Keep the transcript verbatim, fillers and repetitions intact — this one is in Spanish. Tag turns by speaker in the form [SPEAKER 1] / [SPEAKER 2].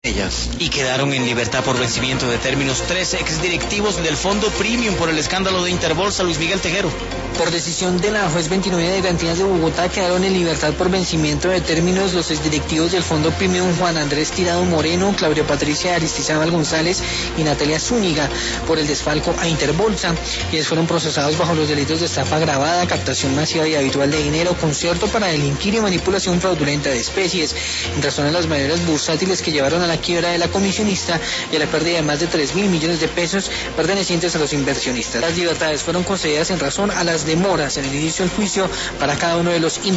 [SPEAKER 1] ellas. Y quedaron en libertad por vencimiento de términos tres exdirectivos del Fondo Premium por el escándalo de Interbolsa. Luis Miguel Tejero.
[SPEAKER 2] Por decisión de la juez veintinueve de garantías de Bogotá, quedaron en libertad por vencimiento de términos los exdirectivos del Fondo Premium Juan Andrés Tirado Moreno, Claudia Patricia Aristizábal González y Natalia Zúñiga por el desfalco a Interbolsa. Ellos fueron procesados bajo los delitos de estafa agravada, captación masiva y habitual de dinero, concierto para delinquir y manipulación fraudulenta de especies, en razón de las maneras bursátiles que llevaron a la quiebra de la comisionista y a la pérdida de más de tres mil millones de pesos pertenecientes a los inversionistas. Las libertades fueron concedidas en razón a las demoras en el inicio del juicio para cada uno de los